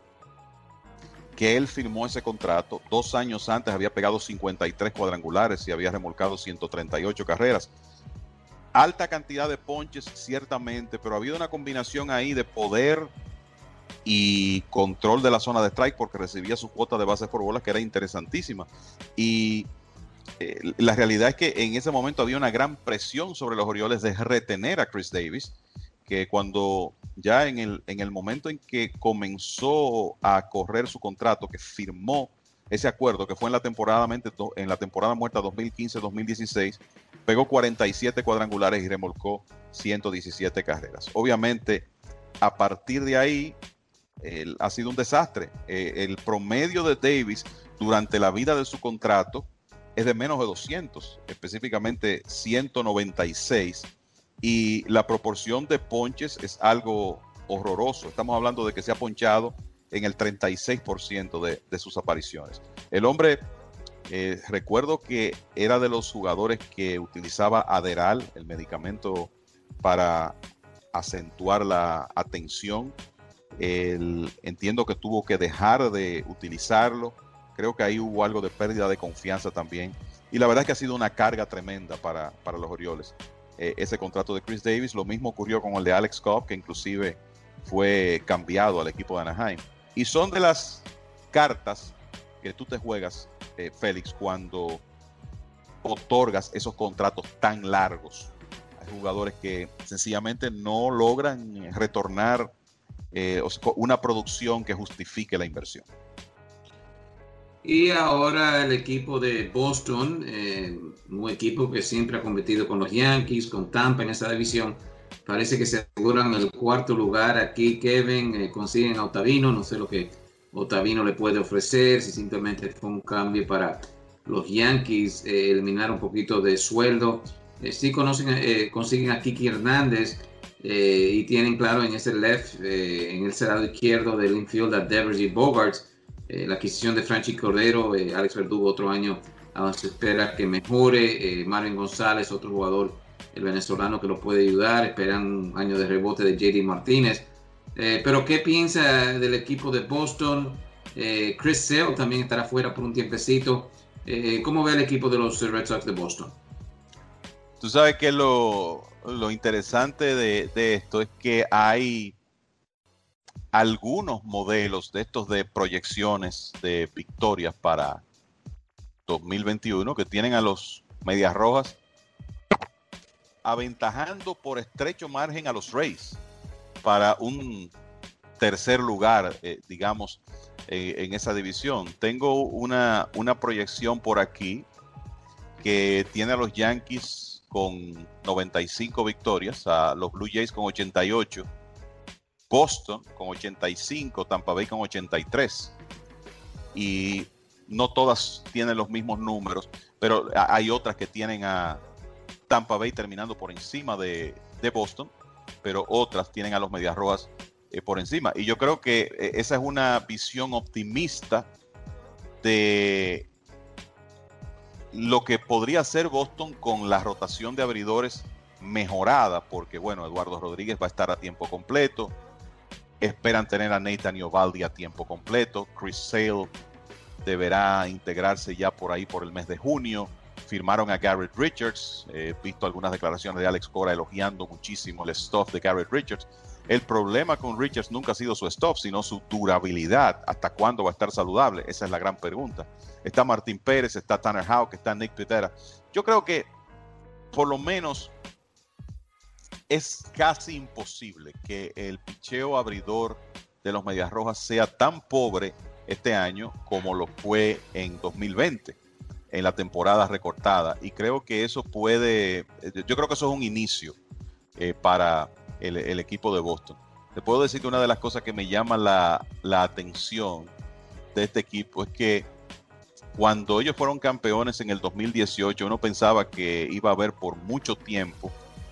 que él firmó ese contrato, dos años antes había pegado cincuenta y tres cuadrangulares y había remolcado ciento treinta y ocho carreras. Alta cantidad de ponches, ciertamente, pero había una combinación ahí de poder y control de la zona de strike porque recibía su cuota de bases por bolas que era interesantísima. Y eh, la realidad es que en ese momento había una gran presión sobre los Orioles de retener a Chris Davis, que cuando ya en el, en el momento en que comenzó a correr su contrato, que firmó ese acuerdo, que fue en la temporada, en la temporada muerta dos mil quince dos mil dieciséis, pegó cuarenta y siete cuadrangulares y remolcó ciento diecisiete carreras. Obviamente, a partir de ahí, eh, ha sido un desastre. Eh, el promedio de Davis durante la vida de su contrato es de menos de doscientos, específicamente ciento noventa y seis, y la proporción de ponches es algo horroroso. Estamos hablando de que se ha ponchado en el treinta y seis por ciento de, de sus apariciones. El hombre, eh, recuerdo que era de los jugadores que utilizaba Adderall, el medicamento para acentuar la atención. El, entiendo que tuvo que dejar de utilizarlo. Creo que ahí hubo algo de pérdida de confianza también. Y la verdad es que ha sido una carga tremenda para, para los Orioles. Eh, ese contrato de Chris Davis, lo mismo ocurrió con el de Alex Cobb, que inclusive fue cambiado al equipo de Anaheim. Y son de las cartas que tú te juegas, eh, Félix, cuando otorgas esos contratos tan largos. Hay jugadores que sencillamente no logran retornar eh, una producción que justifique la inversión. Y ahora el equipo de Boston, eh, un equipo que siempre ha competido con los Yankees, con Tampa en esa división, parece que se aseguran el cuarto lugar aquí. Kevin, eh, consiguen a Ottavino, no sé lo que Ottavino le puede ofrecer, si simplemente fue un cambio para los Yankees, eh, eliminar un poquito de sueldo. Eh, sí conocen, eh, consiguen a Kiki Hernández eh, y tienen claro en ese left, eh, en el lado izquierdo del infield a Devers y Bogaerts. Eh, la adquisición de Franchi Cordero, eh, Alex Verdugo otro año, uh, se espera que mejore. eh, Marvin González, otro jugador, el venezolano que lo puede ayudar. Esperan un año de rebote de J D Martínez. Eh, pero ¿qué piensa del equipo de Boston? Eh, Chris Sale también estará fuera por un tiempecito. Eh, ¿Cómo ve el equipo de los Red Sox de Boston? Tú sabes que lo, lo interesante de, de esto es que hay algunos modelos de estos de proyecciones de victorias para dos mil veintiuno que tienen a los Medias Rojas aventajando por estrecho margen a los Rays para un tercer lugar, eh, digamos, eh, en esa división. Tengo una, una proyección por aquí que tiene a los Yankees con noventa y cinco victorias, a los Blue Jays con ochenta y ocho, Boston con ochenta y cinco, Tampa Bay con ochenta y tres. Y no todas tienen los mismos números, pero hay otras que tienen a Tampa Bay terminando por encima de, de Boston, pero otras tienen a los Medias Rojas eh, por encima. Y yo creo que eh, esa es una visión optimista de lo que podría ser Boston con la rotación de abridores mejorada, porque bueno, Eduardo Rodríguez va a estar a tiempo completo. Esperan tener a Nathan Eovaldi a tiempo completo. Chris Sale deberá integrarse ya por ahí por el mes de junio. Firmaron a Garrett Richards. He eh, visto algunas declaraciones de Alex Cora elogiando muchísimo el stuff de Garrett Richards. El problema con Richards nunca ha sido su stuff, sino su durabilidad. ¿Hasta cuándo va a estar saludable? Esa es la gran pregunta. Está Martín Pérez, está Tanner Houck, está Nick Pivetta. Yo creo que por lo menos es casi imposible que el picheo abridor de los Medias Rojas sea tan pobre este año como lo fue en dos mil veinte, en la temporada recortada. Y creo que eso puede, yo creo que eso es un inicio eh, para el, el equipo de Boston. Te puedo decir que una de las cosas que me llama la, la atención de este equipo es que Cuando ellos fueron campeones en el dos mil dieciocho, uno pensaba que iba a haber por mucho tiempo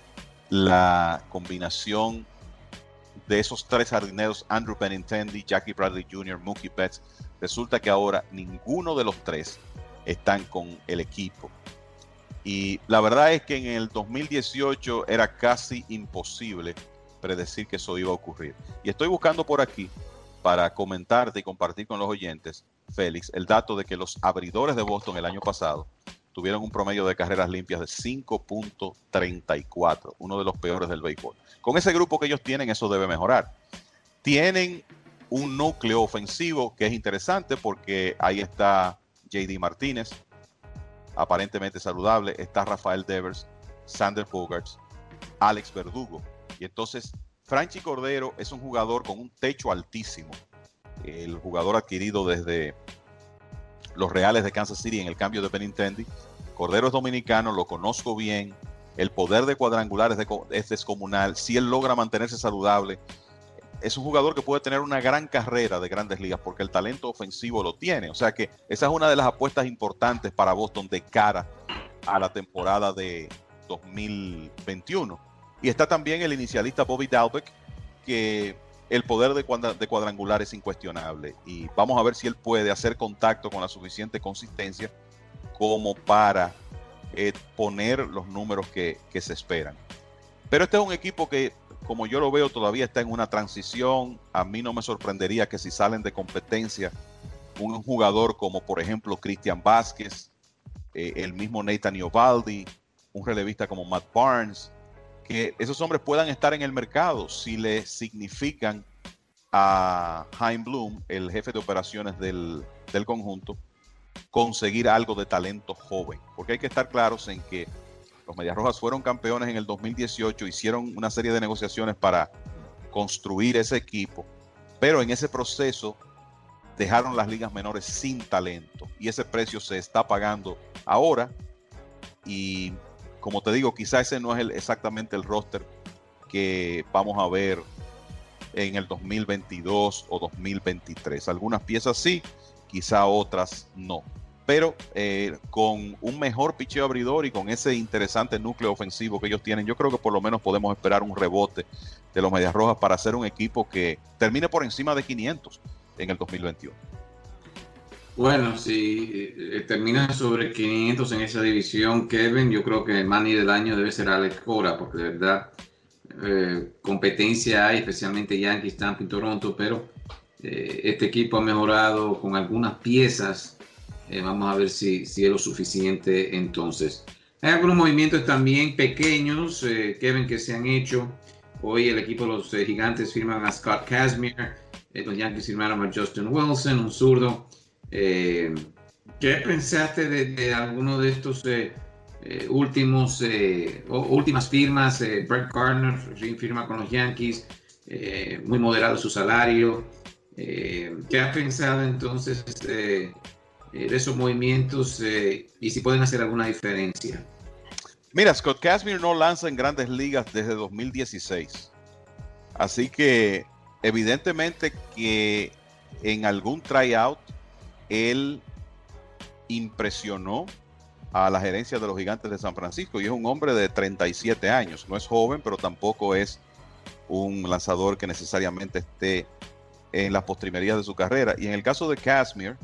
la combinación de esos tres jardineros, Andrew Benintendi, Jackie Bradley junior, Mookie Betts. Resulta que ahora ninguno de los tres están con el equipo. Y la verdad es que en el dos mil dieciocho era casi imposible predecir que eso iba a ocurrir. Y estoy buscando por aquí para comentarte y compartir con los oyentes, Félix, el dato de que los abridores de Boston el año pasado tuvieron un promedio de carreras limpias de cinco punto treinta y cuatro, uno de los peores del béisbol. Con ese grupo que ellos tienen, eso debe mejorar. Tienen un núcleo ofensivo que es interesante porque ahí está J D Martínez, aparentemente saludable, está Rafael Devers, Sander Bogaerts, Alex Verdugo. Y entonces, Franchi Cordero es un jugador con un techo altísimo. El jugador adquirido desde los Reales de Kansas City en el cambio de Benintendi. Cordero es dominicano, lo conozco bien. El poder de cuadrangular es, de, es descomunal. Si él logra mantenerse saludable, es un jugador que puede tener una gran carrera de Grandes Ligas porque el talento ofensivo lo tiene. O sea que esa es una de las apuestas importantes para Boston de cara a la temporada de dos mil veintiuno. Y está también el inicialista Bobby Dalbec, que el poder de, cuadra, de cuadrangular es incuestionable. Y vamos a ver si él puede hacer contacto con la suficiente consistencia como para eh, poner los números que, que se esperan. Pero este es un equipo que, como yo lo veo, todavía está en una transición. A mí no me sorprendería que si salen de competencia un jugador como, por ejemplo, Christian Vázquez, eh, el mismo Nathan Eovaldi, un relevista como Matt Barnes, que esos hombres puedan estar en el mercado si le significan a Chaim Bloom, el jefe de operaciones del, del conjunto, conseguir algo de talento joven. Porque hay que estar claros en que los Medias Rojas fueron campeones en el dos mil dieciocho, hicieron una serie de negociaciones para construir ese equipo, pero en ese proceso dejaron las ligas menores sin talento y ese precio se está pagando ahora. Y como te digo, quizá ese no es el, exactamente el roster que vamos a ver en el dos mil veintidós o dos mil veintitrés. Algunas piezas sí, quizá otras no. Pero eh, con un mejor picheo abridor y con ese interesante núcleo ofensivo que ellos tienen, yo creo que por lo menos podemos esperar un rebote de los Medias Rojas para hacer un equipo que termine por encima de quinientos en el dos mil veintiuno. Bueno, si eh, termina sobre quinientos en esa división, Kevin, yo creo que el Manny del año debe ser Alex Cora, porque de verdad eh, competencia hay, especialmente Yankees, Tampa y Toronto, pero eh, este equipo ha mejorado con algunas piezas. Eh, vamos a ver si, si es lo suficiente entonces. Hay algunos movimientos también pequeños, eh, Kevin, que se han hecho. Hoy el equipo de los eh, Gigantes firman a Scott Kazmir, eh, los Yankees firmaron a Justin Wilson, un zurdo. Eh, ¿Qué pensaste de, de alguno de estos eh, eh, últimos eh, últimas firmas? Eh, Brett Gardner firma con los Yankees, eh, muy moderado su salario. Eh, ¿Qué has pensado entonces eh, de esos movimientos eh, y si pueden hacer alguna diferencia? Mira, Scott Kazmir no lanza en Grandes Ligas desde dos mil dieciséis, así que evidentemente que en algún tryout él impresionó a la gerencia de los Gigantes de San Francisco y es un hombre de treinta y siete años. No es joven, pero tampoco es un lanzador que necesariamente esté en las postrimerías de su carrera. Y en el caso de Kazmir,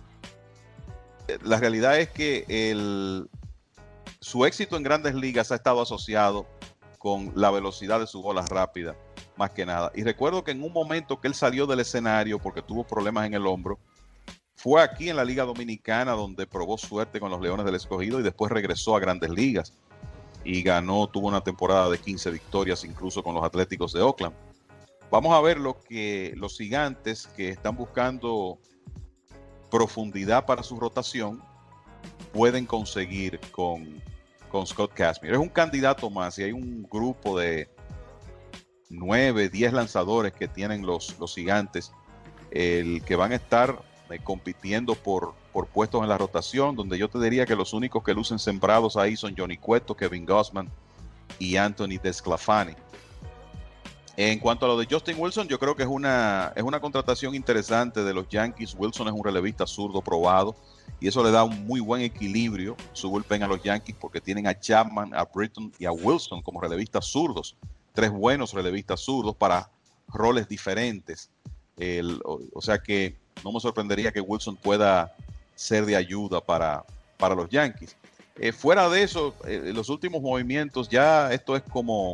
la realidad es que el, su éxito en Grandes Ligas ha estado asociado con la velocidad de su bola rápida, más que nada. Y recuerdo que en un momento que él salió del escenario porque tuvo problemas en el hombro, fue aquí en la Liga Dominicana donde probó suerte con los Leones del Escogido y después regresó a Grandes Ligas y ganó, tuvo una temporada de quince victorias incluso con los Atléticos de Oakland. Vamos a ver lo que los Gigantes, que están buscando profundidad para su rotación, pueden conseguir con, con Scott Kazmir. Es un candidato más y hay un grupo de nueve, diez lanzadores que tienen los, los Gigantes, el que van a estar compitiendo por, por puestos en la rotación, donde yo te diría que los únicos que lucen sembrados ahí son Johnny Cueto, Kevin Gausman y Anthony Desclafani. En cuanto a lo de Justin Wilson, yo creo que es una, es una contratación interesante de los Yankees. Wilson es un relevista zurdo probado y eso le da un muy buen equilibrio, su bullpen a los Yankees, porque tienen a Chapman, a Britton y a Wilson como relevistas zurdos. Tres buenos relevistas zurdos para roles diferentes. El, o, o sea que no me sorprendería que Wilson pueda ser de ayuda para, para los Yankees. Eh, fuera de eso, eh, los últimos movimientos, ya esto es como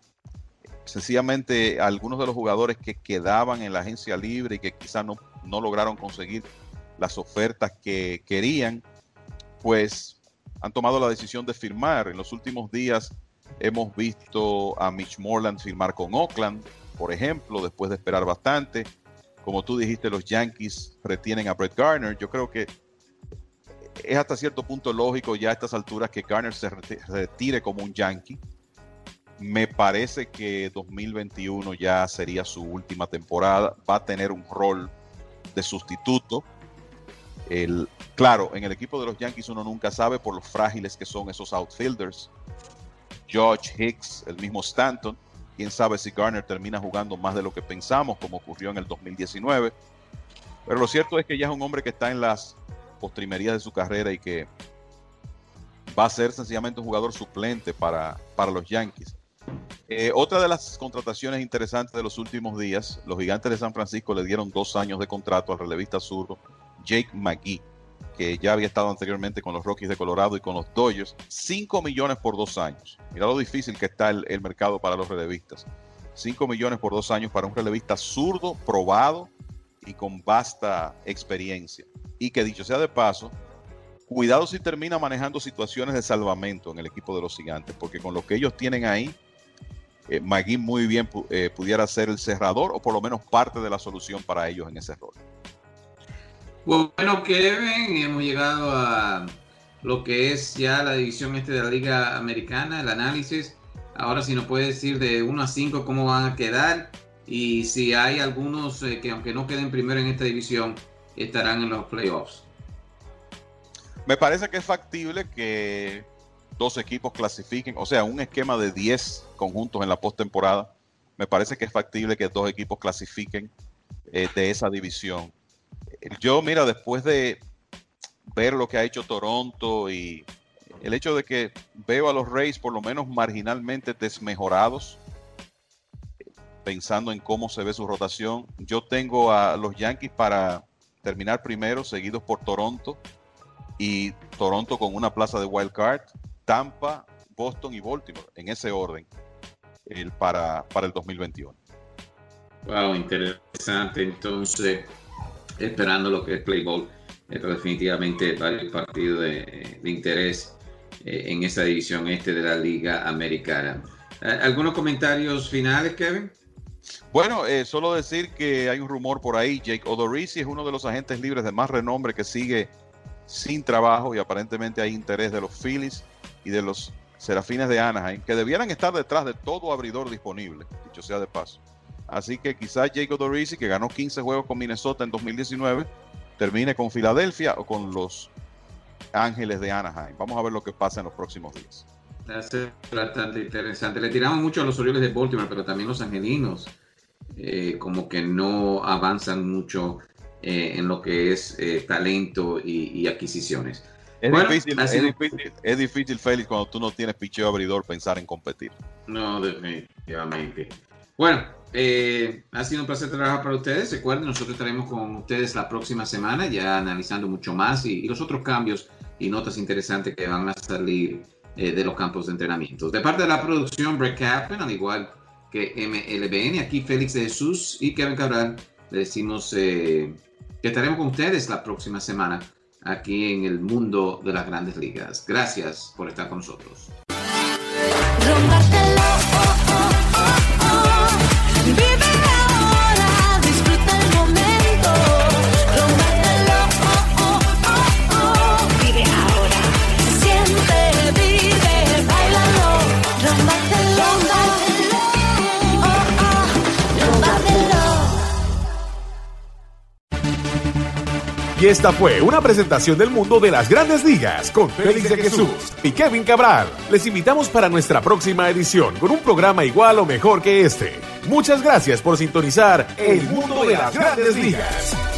sencillamente algunos de los jugadores que quedaban en la agencia libre y que quizás no, no lograron conseguir las ofertas que querían, pues han tomado la decisión de firmar. En los últimos días hemos visto a Mitch Moreland firmar con Oakland, por ejemplo, después de esperar bastante. Como tú dijiste, los Yankees retienen a Brett Gardner. Yo creo que es hasta cierto punto lógico ya a estas alturas que Gardner se retire como un Yankee. Me parece que dos mil veintiuno ya sería su última temporada. Va a tener un rol de sustituto. El, claro, en el equipo de los Yankees uno nunca sabe por lo frágiles que son esos outfielders. Judge, Hicks, el mismo Stanton. Quién sabe si Gardner termina jugando más de lo que pensamos, como ocurrió en el dos mil diecinueve. Pero lo cierto es que ya es un hombre que está en las postrimerías de su carrera y que va a ser sencillamente un jugador suplente para, para los Yankees. Eh, otra de las contrataciones interesantes de los últimos días, los Gigantes de San Francisco le dieron dos años de contrato al relevista zurdo Jake McGee, que ya había estado anteriormente con los Rockies de Colorado y con los Dodgers. cinco millones por dos años. Mira lo difícil que está el, el mercado para los relevistas. cinco millones por dos años para un relevista zurdo, probado y con vasta experiencia. Y que dicho sea de paso, cuidado si termina manejando situaciones de salvamento en el equipo de los Gigantes, porque con lo que ellos tienen ahí, eh, McGee muy bien eh, pudiera ser el cerrador o por lo menos parte de la solución para ellos en ese rol. Bueno, Kevin, hemos llegado a lo que es ya la división este de la Liga Americana, el análisis. Ahora si nos puede decir de uno a cinco cómo van a quedar y si hay algunos eh, que aunque no queden primero en esta división, estarán en los playoffs. Me parece que es factible que dos equipos clasifiquen, o sea, un esquema de diez conjuntos en la postemporada. Me parece que es factible que dos equipos clasifiquen eh, de esa división. Yo, mira, después de ver lo que ha hecho Toronto y el hecho de que veo a los Rays por lo menos marginalmente desmejorados, pensando en cómo se ve su rotación, yo tengo a los Yankees para terminar primero, seguidos por Toronto, y Toronto con una plaza de wild card, Tampa, Boston y Baltimore, en ese orden, el, para, para el dos mil veintiuno. Wow, interesante. Entonces, esperando lo que es play ball, eh, pero definitivamente varios partidos de, de interés eh, en esa división este de la Liga Americana. Eh, ¿Algunos comentarios finales, Kevin? Bueno, eh, solo decir que hay un rumor por ahí. Jake Odorizzi es uno de los agentes libres de más renombre que sigue sin trabajo y aparentemente hay interés de los Phillies y de los Serafines de Anaheim, que debieran estar detrás de todo abridor disponible, dicho sea de paso. Así que quizás Jake Odorizzi, que ganó quince juegos con Minnesota en dos mil diecinueve, termine con Filadelfia o con los Ángeles de Anaheim. Vamos a ver lo que pasa en los próximos días. Es bastante interesante. Le tiramos mucho a los Orioles de Baltimore, pero también los angelinos eh, como que no avanzan mucho eh, en lo que es eh, talento y, y adquisiciones. Es, bueno, difícil, es, sido... difícil, es difícil, Félix, cuando tú no tienes picheo abridor, pensar en competir. No, definitivamente. Bueno, eh, ha sido un placer trabajar para ustedes. Recuerden, nosotros estaremos con ustedes la próxima semana, ya analizando mucho más y, y los otros cambios y notas interesantes que van a salir eh, de los campos de entrenamiento. De parte de la producción, Brett Kaplan, al igual que M L B N, aquí Félix de Jesús y Kevin Cabral, le decimos eh, que estaremos con ustedes la próxima semana aquí en el mundo de las grandes ligas. Gracias por estar con nosotros. Rompártelo, oh, oh, oh, oh. Vive ahora, disfruta el momento. Rompártelo, oh, oh, oh, oh. Vive ahora, siente, vive, bailalo. Rompártelo, oh, oh, rompártelo. Y esta fue una presentación del mundo de las grandes ligas con Félix de Jesús y Kevin Cabral. Les invitamos para nuestra próxima edición con un programa igual o mejor que este. Muchas gracias por sintonizar El Mundo de las Grandes Ligas.